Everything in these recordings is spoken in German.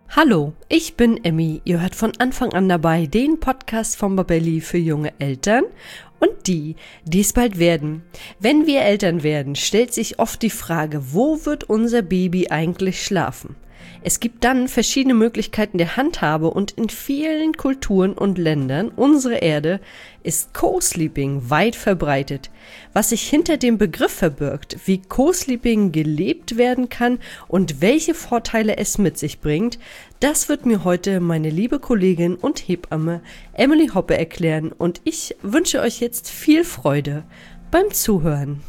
Hallo, ich bin Emmy. Ihr hört von Anfang an dabei den Podcast von Babelli für junge Eltern und die es bald werden. Wenn wir Eltern werden, stellt sich oft die Frage, wo wird unser Baby eigentlich schlafen? Es gibt dann verschiedene Möglichkeiten der Handhabe und in vielen Kulturen und Ländern unserer Erde ist Co-Sleeping weit verbreitet. Was sich hinter dem Begriff verbirgt, wie Co-Sleeping gelebt werden kann und welche Vorteile es mit sich bringt, das wird mir heute meine liebe Kollegin und Hebamme Emily Hoppe erklären und ich wünsche euch jetzt viel Freude beim Zuhören.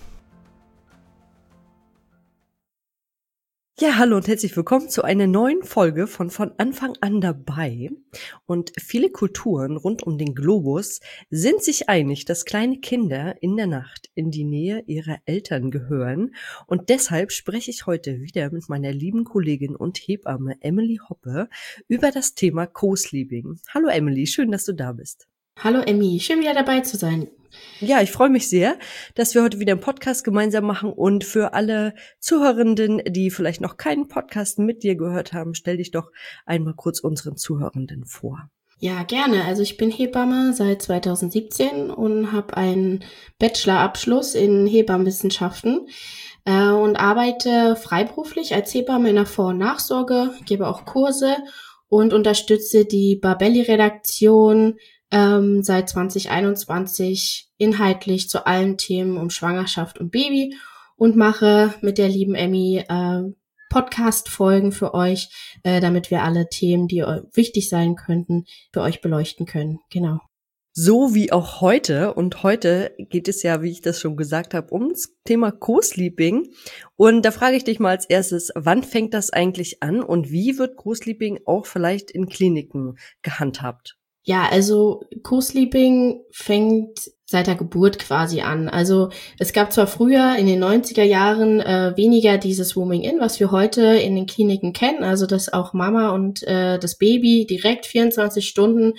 Ja, hallo und herzlich willkommen zu einer neuen Folge von Anfang an dabei. Und viele Kulturen rund um den Globus sind sich einig, dass kleine Kinder in der Nacht in die Nähe ihrer Eltern gehören. Und deshalb spreche ich heute wieder mit meiner lieben Kollegin und Hebamme Emily Hoppe über das Thema Co-Sleeping. Hallo Emily, schön, dass du da bist. Hallo Emmy, schön wieder dabei zu sein. Ja, ich freue mich sehr, dass wir heute wieder einen Podcast gemeinsam machen und für alle Zuhörenden, die vielleicht noch keinen Podcast mit dir gehört haben, stell dich doch einmal kurz unseren Zuhörenden vor. Ja, gerne. Also ich bin Hebamme seit 2017 und habe einen Bachelorabschluss in Hebammenwissenschaften und arbeite freiberuflich als Hebamme in der Vor- und Nachsorge, gebe auch Kurse und unterstütze die Babelli-Redaktion seit 2021 inhaltlich zu allen Themen um Schwangerschaft und Baby und mache mit der lieben Emmy Podcast-Folgen für euch, damit wir alle Themen, die wichtig sein könnten, für euch beleuchten können. Genau. So wie auch heute. Und heute geht es ja, wie ich das schon gesagt habe, ums Thema Co-Sleeping. Und da frage ich dich mal als erstes, wann fängt das eigentlich an und wie wird Co-Sleeping auch vielleicht in Kliniken gehandhabt? Ja, also Co-Sleeping fängt seit der Geburt quasi an. Also es gab zwar früher in den 90er Jahren weniger dieses Rooming-In, was wir heute in den Kliniken kennen, also dass auch Mama und das Baby direkt 24 Stunden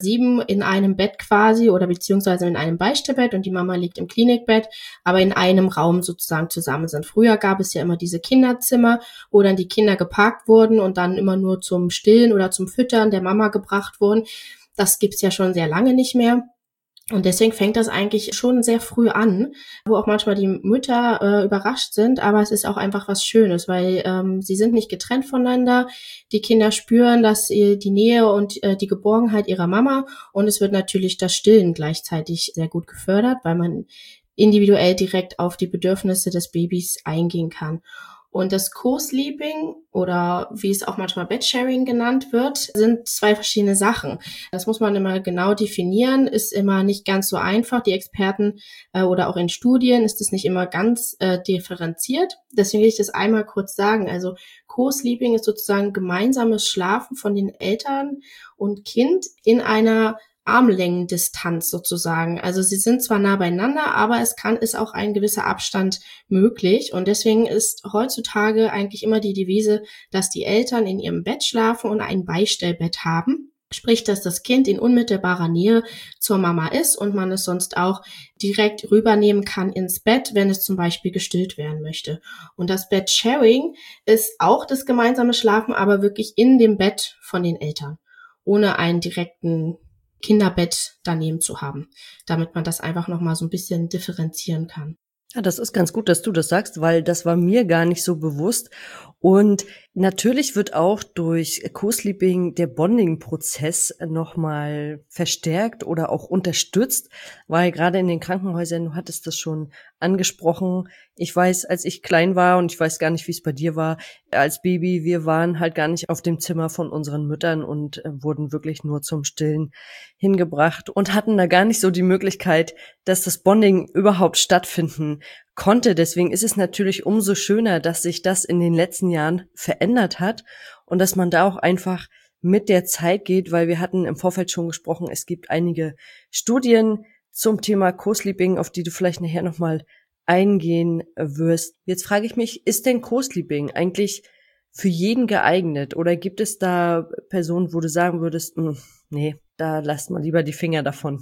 7 in einem Bett quasi oder beziehungsweise in einem Beistellbett und die Mama liegt im Klinikbett, aber in einem Raum sozusagen zusammen sind. Früher gab es ja immer diese Kinderzimmer, wo dann die Kinder geparkt wurden und dann immer nur zum Stillen oder zum Füttern der Mama gebracht wurden. Das gibt's ja schon sehr lange nicht mehr. Und deswegen fängt das eigentlich schon sehr früh an, wo auch manchmal die Mütter überrascht sind, aber es ist auch einfach was Schönes, weil sie sind nicht getrennt voneinander. Die Kinder spüren, dass die Nähe und die Geborgenheit ihrer Mama und es wird natürlich das Stillen gleichzeitig sehr gut gefördert, weil man individuell direkt auf die Bedürfnisse des Babys eingehen kann. Und das Co-Sleeping oder wie es auch manchmal Bedsharing genannt wird, sind zwei verschiedene Sachen. Das muss man immer genau definieren, ist immer nicht ganz so einfach. Die Experten oder auch in Studien ist es nicht immer ganz differenziert. Deswegen will ich das einmal kurz sagen. Also Co-Sleeping ist sozusagen gemeinsames Schlafen von den Eltern und Kind in einer Armlängendistanz sozusagen. Also sie sind zwar nah beieinander, aber ist auch ein gewisser Abstand möglich. Und deswegen ist heutzutage eigentlich immer die Devise, dass die Eltern in ihrem Bett schlafen und ein Beistellbett haben. Sprich, dass das Kind in unmittelbarer Nähe zur Mama ist und man es sonst auch direkt rübernehmen kann ins Bett, wenn es zum Beispiel gestillt werden möchte. Und das Bedsharing ist auch das gemeinsame Schlafen, aber wirklich in dem Bett von den Eltern, ohne einen direkten Kinderbett daneben zu haben, damit man das einfach nochmal so ein bisschen differenzieren kann. Ja, das ist ganz gut, dass du das sagst, weil das war mir gar nicht so bewusst. Und natürlich wird auch durch Co-Sleeping der Bonding-Prozess nochmal verstärkt oder auch unterstützt, weil gerade in den Krankenhäusern, du hattest das schon angesprochen, ich weiß, als ich klein war und ich weiß gar nicht, wie es bei dir war, als Baby, wir waren halt gar nicht auf dem Zimmer von unseren Müttern und wurden wirklich nur zum Stillen hingebracht und hatten da gar nicht so die Möglichkeit, dass das Bonding überhaupt stattfinden konnte. Deswegen ist es natürlich umso schöner, dass sich das in den letzten Jahren verändert hat und dass man da auch einfach mit der Zeit geht, weil wir hatten im Vorfeld schon gesprochen, es gibt einige Studien zum Thema Co-Sleeping, auf die du vielleicht nachher nochmal eingehen wirst. Jetzt frage ich mich, ist denn Co-Sleeping eigentlich für jeden geeignet oder gibt es da Personen, wo du sagen würdest, nee, da lasst mal lieber die Finger davon?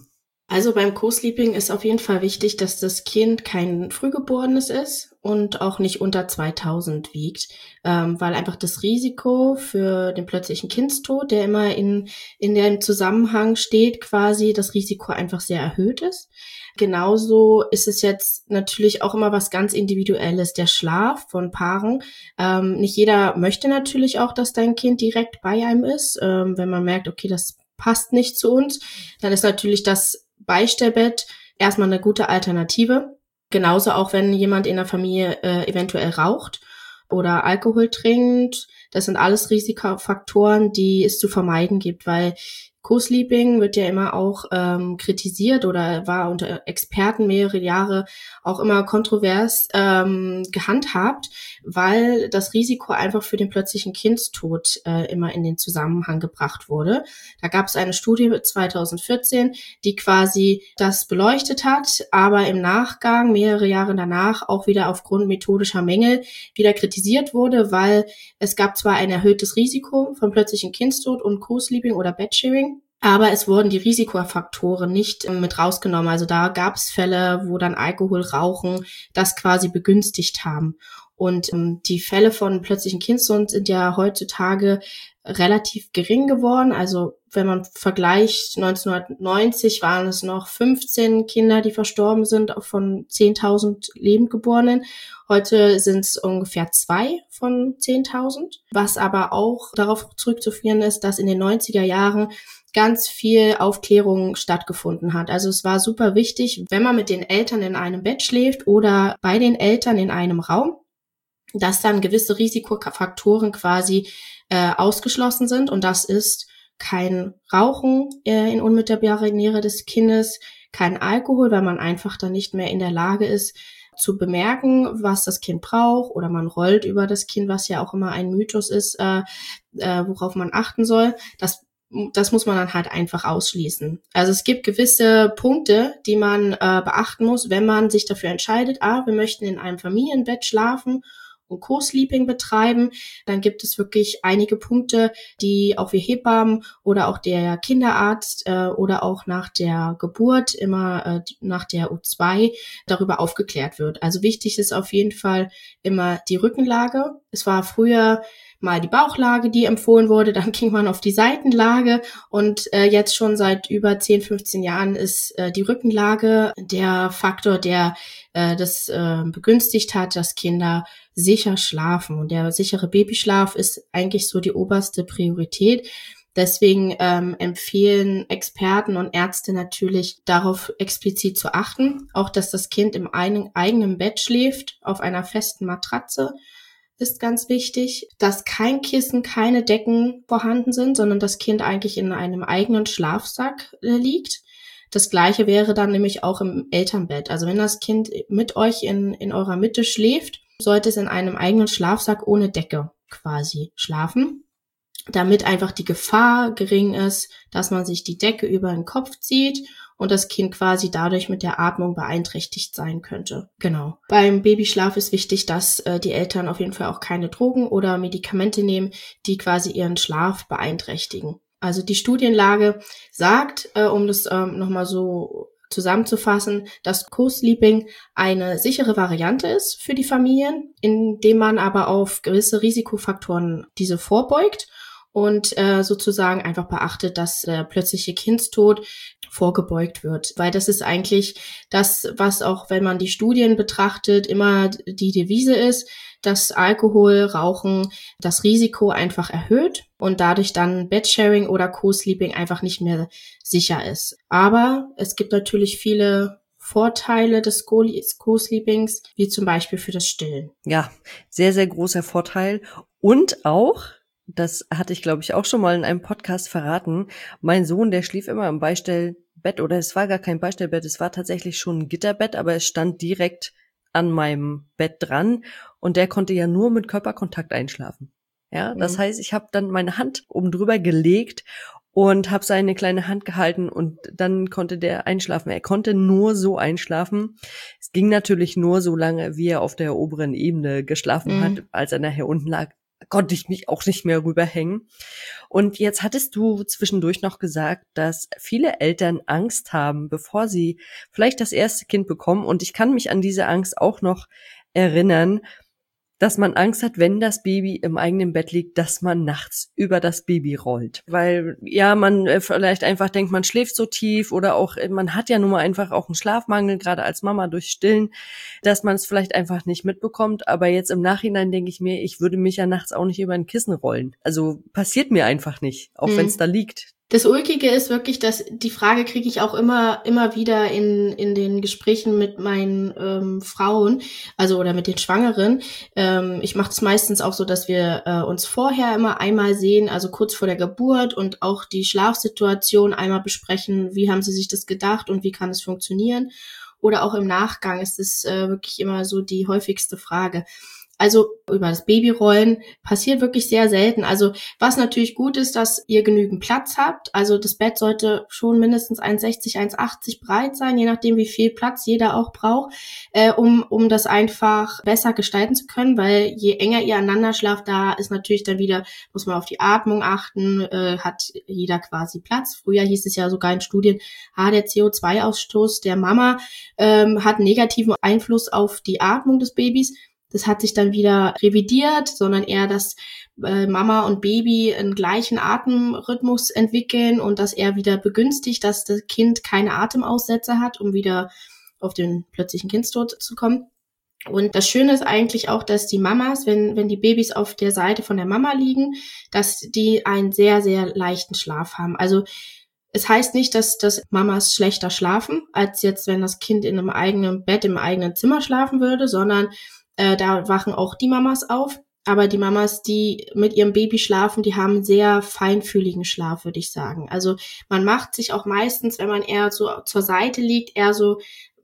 Also beim Co-Sleeping ist auf jeden Fall wichtig, dass das Kind kein Frühgeborenes ist und auch nicht unter 2000 wiegt, weil einfach das Risiko für den plötzlichen Kindstod, der immer in dem Zusammenhang steht, quasi das Risiko einfach sehr erhöht ist. Genauso ist es jetzt natürlich auch immer was ganz Individuelles, der Schlaf von Paaren. Nicht jeder möchte natürlich auch, dass dein Kind direkt bei einem ist. Wenn man merkt, okay, das passt nicht zu uns, dann ist natürlich das Beistellbett erstmal eine gute Alternative. Genauso auch, wenn jemand in der Familie eventuell raucht oder Alkohol trinkt. Das sind alles Risikofaktoren, die es zu vermeiden gibt, weil Co-Sleeping wird ja immer auch kritisiert oder war unter Experten mehrere Jahre auch immer kontrovers gehandhabt, weil das Risiko einfach für den plötzlichen Kindstod immer in den Zusammenhang gebracht wurde. Da gab es eine Studie 2014, die quasi das beleuchtet hat, aber im Nachgang, mehrere Jahre danach, auch wieder aufgrund methodischer Mängel wieder kritisiert wurde, weil es gab zwar ein erhöhtes Risiko von plötzlichen Kindstod und Co-Sleeping oder Bedsharing, aber es wurden die Risikofaktoren nicht mit rausgenommen. Also da gab es Fälle, wo dann Alkohol, Rauchen das quasi begünstigt haben. Und die Fälle von plötzlichen Kindstod sind ja heutzutage relativ gering geworden. Also wenn man vergleicht, 1990 waren es noch 15 Kinder, die verstorben sind, von 10.000 Lebendgeborenen. Heute sind es ungefähr 2 von 10.000. Was aber auch darauf zurückzuführen ist, dass in den 90er Jahren ganz viel Aufklärung stattgefunden hat. Also es war super wichtig, wenn man mit den Eltern in einem Bett schläft oder bei den Eltern in einem Raum, dass dann gewisse Risikofaktoren quasi ausgeschlossen sind. Und das ist kein Rauchen in unmittelbarer Nähe des Kindes, kein Alkohol, weil man einfach dann nicht mehr in der Lage ist, zu bemerken, was das Kind braucht, oder man rollt über das Kind, was ja auch immer ein Mythos ist, worauf man achten soll. Das muss man dann halt einfach ausschließen. Also es gibt gewisse Punkte, die man beachten muss, wenn man sich dafür entscheidet, wir möchten in einem Familienbett schlafen und Co-Sleeping betreiben, dann gibt es wirklich einige Punkte, die auch wir Hebammen oder auch der Kinderarzt oder auch nach der Geburt, immer nach der U2, darüber aufgeklärt wird. Also wichtig ist auf jeden Fall immer die Rückenlage. Es war früher mal die Bauchlage, die empfohlen wurde, dann ging man auf die Seitenlage und jetzt schon seit über 10, 15 Jahren ist die Rückenlage der Faktor, der das begünstigt hat, dass Kinder sicher schlafen. Und der sichere Babyschlaf ist eigentlich so die oberste Priorität. Deswegen empfehlen Experten und Ärzte natürlich darauf explizit zu achten, auch dass das Kind im eigenen Bett schläft, auf einer festen Matratze. Ist ganz wichtig, dass kein Kissen, keine Decken vorhanden sind, sondern das Kind eigentlich in einem eigenen Schlafsack liegt. Das Gleiche wäre dann nämlich auch im Elternbett. Also wenn das Kind mit euch in eurer Mitte schläft, sollte es in einem eigenen Schlafsack ohne Decke quasi schlafen, damit einfach die Gefahr gering ist, dass man sich die Decke über den Kopf zieht und das Kind quasi dadurch mit der Atmung beeinträchtigt sein könnte. Genau. Beim Babyschlaf ist wichtig, dass die Eltern auf jeden Fall auch keine Drogen oder Medikamente nehmen, die quasi ihren Schlaf beeinträchtigen. Also die Studienlage sagt, um das nochmal so zusammenzufassen, dass Co-Sleeping eine sichere Variante ist für die Familien, indem man aber auf gewisse Risikofaktoren diese vorbeugt und sozusagen einfach beachtet, dass der plötzliche Kindstod vorgebeugt wird. Weil das ist eigentlich das, was auch, wenn man die Studien betrachtet, immer die Devise ist, dass Alkohol, Rauchen das Risiko einfach erhöht und dadurch dann Bedsharing oder Co-Sleeping einfach nicht mehr sicher ist. Aber es gibt natürlich viele Vorteile des Co-Sleepings, wie zum Beispiel für das Stillen. Ja, sehr, sehr großer Vorteil. Und auch, das hatte ich, glaube ich, auch schon mal in einem Podcast verraten, mein Sohn, der schlief immer im Beistellbett, oder es war gar kein Beistellbett, es war tatsächlich schon ein Gitterbett, aber es stand direkt an meinem Bett dran und der konnte ja nur mit Körperkontakt einschlafen. Ja, das heißt, ich habe dann meine Hand oben drüber gelegt und habe seine kleine Hand gehalten und dann konnte der einschlafen. Er konnte nur so einschlafen. Es ging natürlich nur so lange, wie er auf der oberen Ebene geschlafen hat. Als er nachher unten lag, konnte ich mich auch nicht mehr rüberhängen. Und jetzt hattest du zwischendurch noch gesagt, dass viele Eltern Angst haben, bevor sie vielleicht das erste Kind bekommen. Und ich kann mich an diese Angst auch noch erinnern, dass man Angst hat, wenn das Baby im eigenen Bett liegt, dass man nachts über das Baby rollt. Weil ja, man vielleicht einfach denkt, man schläft so tief oder auch, man hat ja nun mal einfach auch einen Schlafmangel, gerade als Mama durch Stillen, dass man es vielleicht einfach nicht mitbekommt. Aber jetzt im Nachhinein denke ich mir, ich würde mich ja nachts auch nicht über ein Kissen rollen. Also passiert mir einfach nicht, auch wenn es da liegt. Das Ulkige ist wirklich, dass die Frage kriege ich auch immer wieder in den Gesprächen mit meinen Frauen, also oder mit den Schwangeren. Ich mache es meistens auch so, dass wir uns vorher immer einmal sehen, also kurz vor der Geburt und auch die Schlafsituation einmal besprechen, wie haben sie sich das gedacht und wie kann es funktionieren. Oder auch im Nachgang ist es wirklich immer so die häufigste Frage. Also über das Babyrollen passiert wirklich sehr selten. Also was natürlich gut ist, dass ihr genügend Platz habt. Also das Bett sollte schon mindestens 1,60, 1,80 breit sein, je nachdem wie viel Platz jeder auch braucht, um das einfach besser gestalten zu können, weil je enger ihr aneinander schlaft, da ist natürlich dann wieder, muss man auf die Atmung achten, hat jeder quasi Platz. Früher hieß es ja sogar in Studien, der CO2-Ausstoß der Mama hat einen negativen Einfluss auf die Atmung des Babys. Das hat sich dann wieder revidiert, sondern eher, dass Mama und Baby einen gleichen Atemrhythmus entwickeln und das eher wieder begünstigt, dass das Kind keine Atemaussetzer hat, um wieder auf den plötzlichen Kindstod zu kommen. Und das Schöne ist eigentlich auch, dass die Mamas, wenn die Babys auf der Seite von der Mama liegen, dass die einen sehr, sehr leichten Schlaf haben. Also es heißt nicht, dass Mamas schlechter schlafen, als jetzt, wenn das Kind in einem eigenen Bett, im eigenen Zimmer schlafen würde, sondern da wachen auch die Mamas auf. Aber die Mamas, die mit ihrem Baby schlafen, die haben sehr feinfühligen Schlaf, würde ich sagen. Also man macht sich auch meistens, wenn man eher so zur Seite liegt, eher so,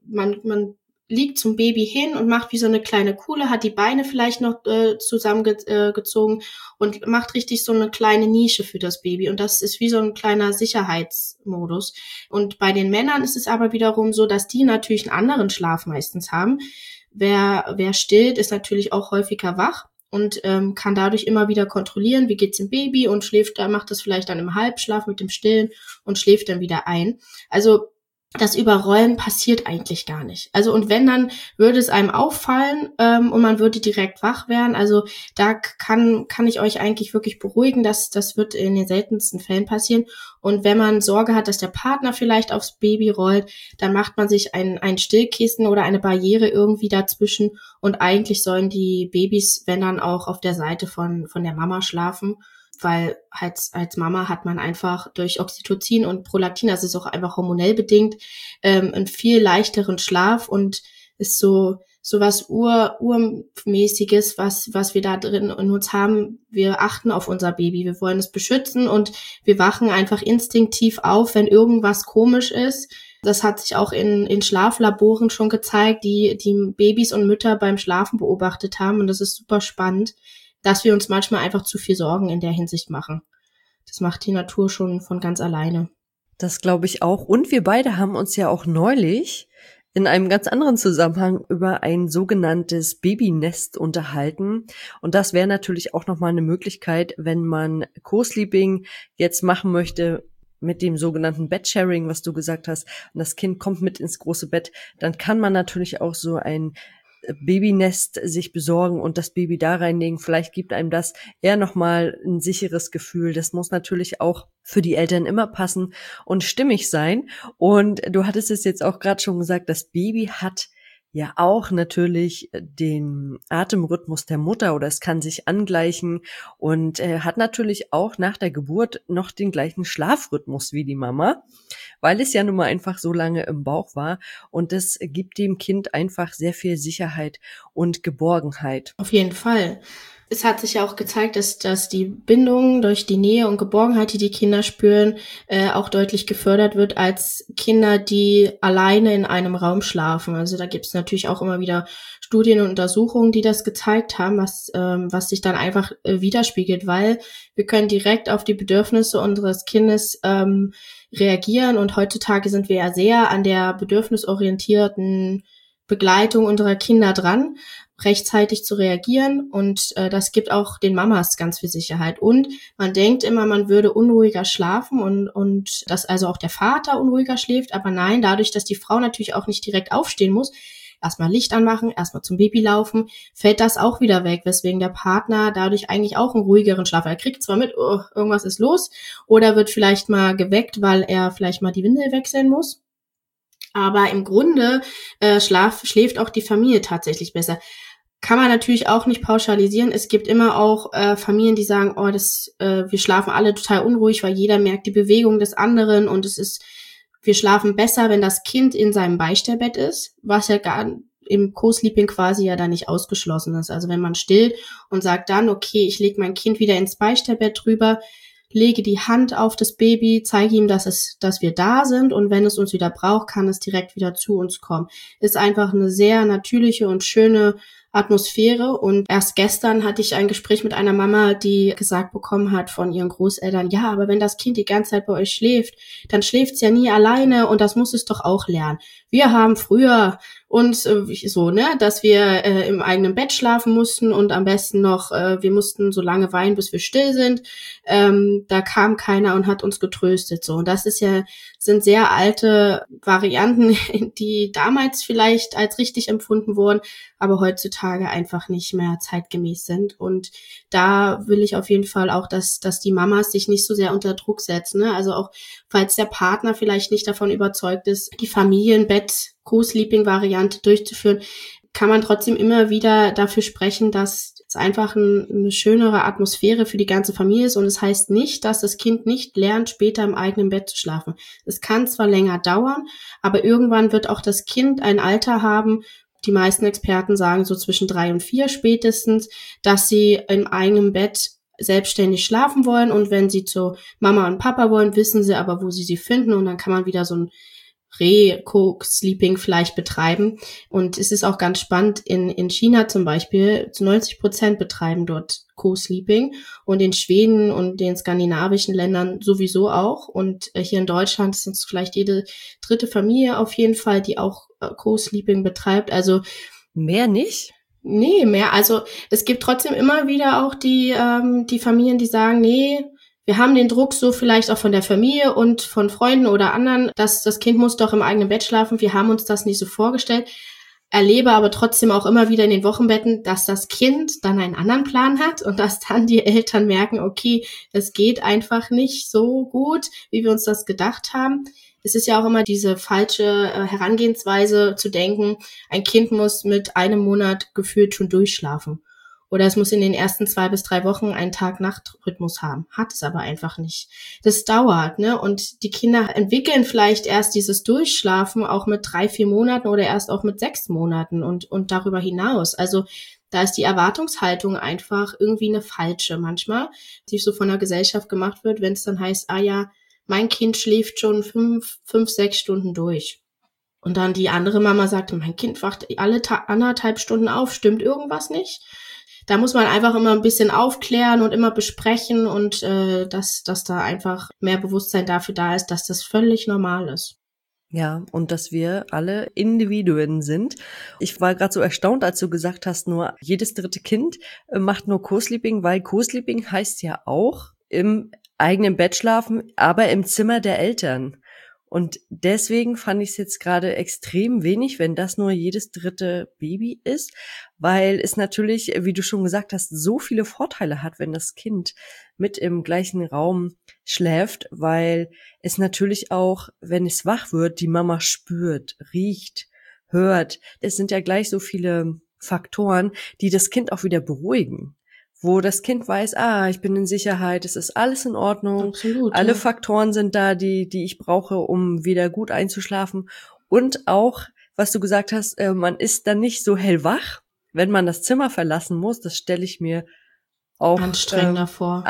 man liegt zum Baby hin und macht wie so eine kleine Kuhle, hat die Beine vielleicht noch zusammengezogen und macht richtig so eine kleine Nische für das Baby. Und das ist wie so ein kleiner Sicherheitsmodus. Und bei den Männern ist es aber wiederum so, dass die natürlich einen anderen Schlaf meistens haben. Wer stillt, ist natürlich auch häufiger wach und kann dadurch immer wieder kontrollieren, wie geht's dem Baby und macht das vielleicht dann im Halbschlaf mit dem Stillen und schläft dann wieder ein. Also das Überrollen passiert eigentlich gar nicht. Also und wenn, dann würde es einem auffallen und man würde direkt wach werden. Also da kann ich euch eigentlich wirklich beruhigen, dass das wird in den seltensten Fällen passieren. Und wenn man Sorge hat, dass der Partner vielleicht aufs Baby rollt, dann macht man sich ein Stillkissen oder eine Barriere irgendwie dazwischen. Und eigentlich sollen die Babys, wenn dann auch auf der Seite von der Mama schlafen, weil als Mama hat man einfach durch Oxytocin und Prolaktin, das ist auch einfach hormonell bedingt, einen viel leichteren Schlaf und ist so was urmäßiges, was wir da drin in uns haben. Wir achten auf unser Baby, wir wollen es beschützen und wir wachen einfach instinktiv auf, wenn irgendwas komisch ist. Das hat sich auch in Schlaflaboren schon gezeigt, die Babys und Mütter beim Schlafen beobachtet haben und das ist super spannend, dass wir uns manchmal einfach zu viel Sorgen in der Hinsicht machen. Das macht die Natur schon von ganz alleine. Das glaube ich auch. Und wir beide haben uns ja auch neulich in einem ganz anderen Zusammenhang über ein sogenanntes Babynest unterhalten. Und das wäre natürlich auch nochmal eine Möglichkeit, wenn man Co-Sleeping jetzt machen möchte mit dem sogenannten Bedsharing, was du gesagt hast, und das Kind kommt mit ins große Bett, dann kann man natürlich auch so ein Babynest sich besorgen und das Baby da reinlegen. Vielleicht gibt einem das eher nochmal ein sicheres Gefühl. Das muss natürlich auch für die Eltern immer passen und stimmig sein. Und du hattest es jetzt auch gerade schon gesagt, das Baby hat ja auch natürlich den Atemrhythmus der Mutter oder es kann sich angleichen und hat natürlich auch nach der Geburt noch den gleichen Schlafrhythmus wie die Mama, weil es ja nun mal einfach so lange im Bauch war und das gibt dem Kind einfach sehr viel Sicherheit und Geborgenheit. Auf jeden Fall. Es hat sich ja auch gezeigt, dass die Bindung durch die Nähe und Geborgenheit, die Kinder spüren, auch deutlich gefördert wird als Kinder, die alleine in einem Raum schlafen. Also da gibt es natürlich auch immer wieder Studien und Untersuchungen, die das gezeigt haben, was sich dann einfach widerspiegelt, weil wir können direkt auf die Bedürfnisse unseres Kindes reagieren und heutzutage sind wir ja sehr an der bedürfnisorientierten Begleitung unserer Kinder dran, rechtzeitig zu reagieren, und das gibt auch den Mamas ganz viel Sicherheit. Und man denkt immer, man würde unruhiger schlafen und dass also auch der Vater unruhiger schläft, aber nein, dadurch, dass die Frau natürlich auch nicht direkt aufstehen muss, erstmal Licht anmachen, erstmal zum Baby laufen, fällt das auch wieder weg, weswegen der Partner dadurch eigentlich auch einen ruhigeren Schlaf. Er kriegt zwar mit, oh, irgendwas ist los, oder wird vielleicht mal geweckt, weil er vielleicht mal die Windel wechseln muss. Aber im Grunde schläft auch die Familie tatsächlich besser. Kann man natürlich auch nicht pauschalisieren. Es gibt immer auch Familien, die sagen, oh, wir schlafen alle total unruhig, weil jeder merkt die Bewegung des anderen, und wir schlafen besser, wenn das Kind in seinem Beistellbett ist, was ja gar im Co-Sleeping quasi ja dann nicht ausgeschlossen ist. Also wenn man stillt und sagt dann, okay, ich lege mein Kind wieder ins Beistellbett drüber, lege die Hand auf das Baby, zeige ihm, dass wir da sind, und wenn es uns wieder braucht, kann es direkt wieder zu uns kommen. Ist einfach eine sehr natürliche und schöne Atmosphäre. Und erst gestern hatte ich ein Gespräch mit einer Mama, die gesagt bekommen hat von ihren Großeltern, ja, aber wenn das Kind die ganze Zeit bei euch schläft, dann schläft es ja nie alleine, und das muss es doch auch lernen. Wir haben früher uns so, ne, dass wir im eigenen Bett schlafen mussten, und am besten noch, wir mussten so lange weinen, bis wir still sind. Da kam keiner und hat uns getröstet, so. Und das sind sehr alte Varianten, die damals vielleicht als richtig empfunden wurden, aber heutzutage einfach nicht mehr zeitgemäß sind. Und da will ich auf jeden Fall auch, dass die Mamas sich nicht so sehr unter Druck setzen, ne? Also auch, falls der Partner vielleicht nicht davon überzeugt ist, die Familienbett-Co-Sleeping-Variante durchzuführen, kann man trotzdem immer wieder dafür sprechen, dass es einfach eine schönere Atmosphäre für die ganze Familie ist. Und es heißt nicht, dass das Kind nicht lernt, später im eigenen Bett zu schlafen. Es kann zwar länger dauern, aber irgendwann wird auch das Kind ein Alter haben, die meisten Experten sagen so zwischen 3 und 4 spätestens, dass sie im eigenen Bett selbstständig schlafen wollen, und wenn sie zu Mama und Papa wollen, wissen sie aber, wo sie finden, und dann kann man wieder so ein Co-Sleeping vielleicht betreiben. Und es ist auch ganz spannend, in China zum Beispiel, zu 90% betreiben dort Co-Sleeping, und in Schweden und den skandinavischen Ländern sowieso auch, und hier in Deutschland sind es vielleicht jede dritte Familie auf jeden Fall, die auch Co-Sleeping betreibt. Also mehr nicht? Nee, mehr. Also es gibt trotzdem immer wieder auch die Familien, die sagen, nee, wir haben den Druck so vielleicht auch von der Familie und von Freunden oder anderen, dass das Kind muss doch im eigenen Bett schlafen. Wir haben uns das nicht so vorgestellt. Erlebe aber trotzdem auch immer wieder in den Wochenbetten, dass das Kind dann einen anderen Plan hat und dass dann die Eltern merken, okay, es geht einfach nicht so gut, wie wir uns das gedacht haben. Es ist ja auch immer diese falsche Herangehensweise zu denken, ein Kind muss mit einem Monat gefühlt schon durchschlafen. Oder es muss in den ersten 2 bis 3 Wochen einen Tag-Nacht-Rhythmus haben. Hat es aber einfach nicht. Das dauert, ne? Und die Kinder entwickeln vielleicht erst dieses Durchschlafen auch mit 3, 4 Monaten oder erst auch mit 6 Monaten und darüber hinaus. Also da ist die Erwartungshaltung einfach irgendwie eine falsche manchmal, die so von der Gesellschaft gemacht wird, wenn es dann heißt, ah ja, mein Kind schläft schon 5, 6 Stunden durch. Und dann die andere Mama sagt, mein Kind wacht alle 1,5 Stunden auf, stimmt irgendwas nicht? Da muss man einfach immer ein bisschen aufklären und immer besprechen, und dass da einfach mehr Bewusstsein dafür da ist, dass das völlig normal ist. Ja, und dass wir alle Individuen sind. Ich war gerade so erstaunt, als du gesagt hast, nur jedes dritte Kind macht nur Co-Sleeping, weil Co-Sleeping heißt ja auch im eigenen Bett schlafen, aber im Zimmer der Eltern. Und deswegen fand ich es jetzt gerade extrem wenig, wenn das nur jedes dritte Baby ist, weil es natürlich, wie du schon gesagt hast, so viele Vorteile hat, wenn das Kind mit im gleichen Raum schläft, weil es natürlich auch, wenn es wach wird, die Mama spürt, riecht, hört. Es sind ja gleich so viele Faktoren, die das Kind auch wieder beruhigen, wo das Kind weiß, ich bin in Sicherheit, es ist alles in Ordnung. Absolut, alle ja. Faktoren sind da, die ich brauche, um wieder gut einzuschlafen. Und auch, was du gesagt hast, man ist dann nicht so hellwach, wenn man das Zimmer verlassen muss. Das stelle ich mir auch Anstrengender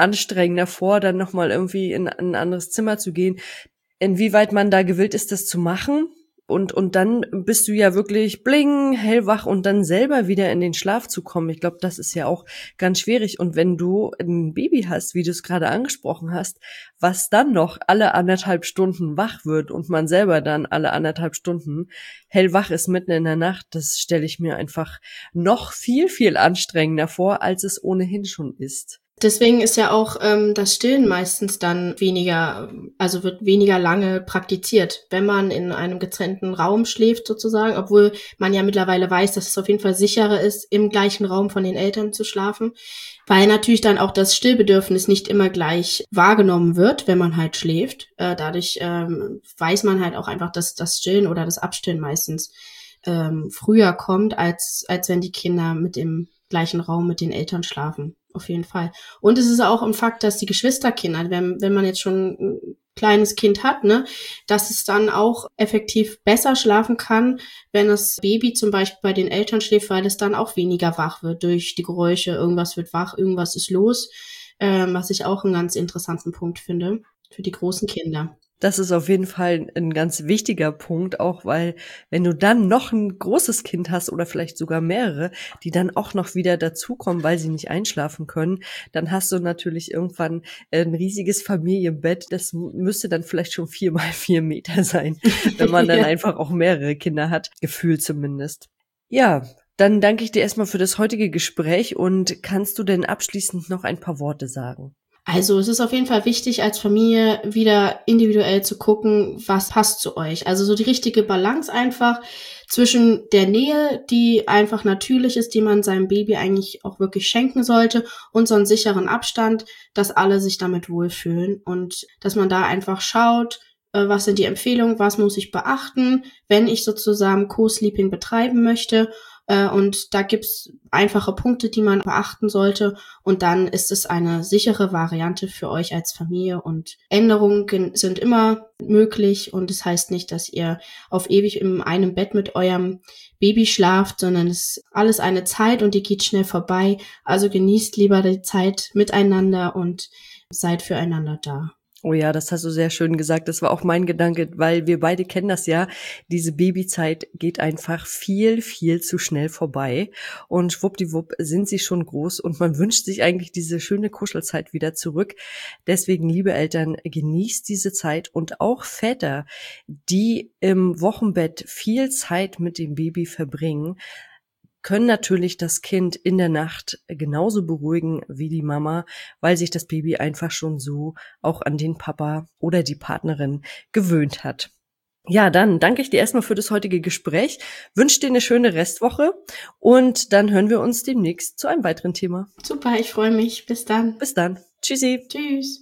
vor, dann nochmal irgendwie in ein anderes Zimmer zu gehen. Inwieweit man da gewillt ist, das zu machen, Und dann bist du ja wirklich bling, hellwach und dann selber wieder in den Schlaf zu kommen. Ich glaube, das ist ja auch ganz schwierig. Und wenn du ein Baby hast, wie du es gerade angesprochen hast, was dann noch alle 1,5 Stunden wach wird und man selber dann alle 1,5 Stunden hellwach ist mitten in der Nacht, das stelle ich mir einfach noch viel, viel anstrengender vor, als es ohnehin schon ist. Deswegen ist ja auch das Stillen meistens dann wird weniger lange praktiziert, wenn man in einem getrennten Raum schläft sozusagen, obwohl man ja mittlerweile weiß, dass es auf jeden Fall sicherer ist, im gleichen Raum von den Eltern zu schlafen, weil natürlich dann auch das Stillbedürfnis nicht immer gleich wahrgenommen wird, wenn man halt schläft. Dadurch weiß man halt auch einfach, dass das Stillen oder das Abstillen meistens früher kommt, als wenn die Kinder mit im gleichen Raum mit den Eltern schlafen. Auf jeden Fall. Und es ist auch ein Fakt, dass die Geschwisterkinder, wenn man jetzt schon ein kleines Kind hat, ne, dass es dann auch effektiv besser schlafen kann, wenn das Baby zum Beispiel bei den Eltern schläft, weil es dann auch weniger wach wird durch die Geräusche. Irgendwas wird wach, irgendwas ist los, was ich auch einen ganz interessanten Punkt finde für die großen Kinder. Das ist auf jeden Fall ein ganz wichtiger Punkt, auch weil wenn du dann noch ein großes Kind hast oder vielleicht sogar mehrere, die dann auch noch wieder dazukommen, weil sie nicht einschlafen können, dann hast du natürlich irgendwann ein riesiges Familienbett. Das müsste dann vielleicht schon 4x4 Meter sein, wenn man dann einfach auch mehrere Kinder hat, gefühlt zumindest. Ja, dann danke ich dir erstmal für das heutige Gespräch und kannst du denn abschließend noch ein paar Worte sagen? Also es ist auf jeden Fall wichtig, als Familie wieder individuell zu gucken, was passt zu euch. Also so die richtige Balance einfach zwischen der Nähe, die einfach natürlich ist, die man seinem Baby eigentlich auch wirklich schenken sollte, und so einen sicheren Abstand, dass alle sich damit wohlfühlen und dass man da einfach schaut, was sind die Empfehlungen, was muss ich beachten, wenn ich sozusagen Co-Sleeping betreiben möchte. Und da gibt's einfache Punkte, die man beachten sollte. Und dann ist es eine sichere Variante für euch als Familie. Und Änderungen sind immer möglich. Und das heißt nicht, dass ihr auf ewig in einem Bett mit eurem Baby schlaft, sondern es ist alles eine Zeit und die geht schnell vorbei. Also genießt lieber die Zeit miteinander und seid füreinander da. Oh ja, das hast du sehr schön gesagt. Das war auch mein Gedanke, weil wir beide kennen das ja. Diese Babyzeit geht einfach viel, viel zu schnell vorbei. Und schwuppdiwupp sind sie schon groß und man wünscht sich eigentlich diese schöne Kuschelzeit wieder zurück. Deswegen, liebe Eltern, genießt diese Zeit und auch Väter, die im Wochenbett viel Zeit mit dem Baby verbringen, können natürlich das Kind in der Nacht genauso beruhigen wie die Mama, weil sich das Baby einfach schon so auch an den Papa oder die Partnerin gewöhnt hat. Ja, dann danke ich dir erstmal für das heutige Gespräch, wünsche dir eine schöne Restwoche und dann hören wir uns demnächst zu einem weiteren Thema. Super, ich freue mich. Bis dann. Bis dann. Tschüssi. Tschüss.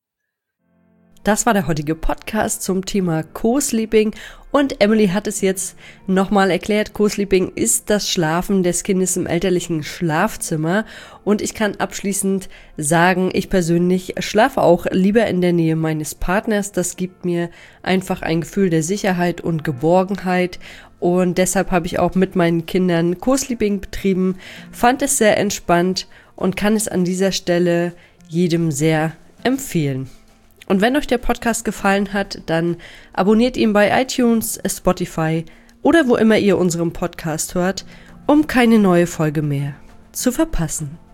Das war der heutige Podcast zum Thema Co-Sleeping und Emily hat es jetzt nochmal erklärt. Co-Sleeping ist das Schlafen des Kindes im elterlichen Schlafzimmer und ich kann abschließend sagen, ich persönlich schlafe auch lieber in der Nähe meines Partners. Das gibt mir einfach ein Gefühl der Sicherheit und Geborgenheit und deshalb habe ich auch mit meinen Kindern Co-Sleeping betrieben, fand es sehr entspannt und kann es an dieser Stelle jedem sehr empfehlen. Und wenn euch der Podcast gefallen hat, dann abonniert ihn bei iTunes, Spotify oder wo immer ihr unseren Podcast hört, um keine neue Folge mehr zu verpassen.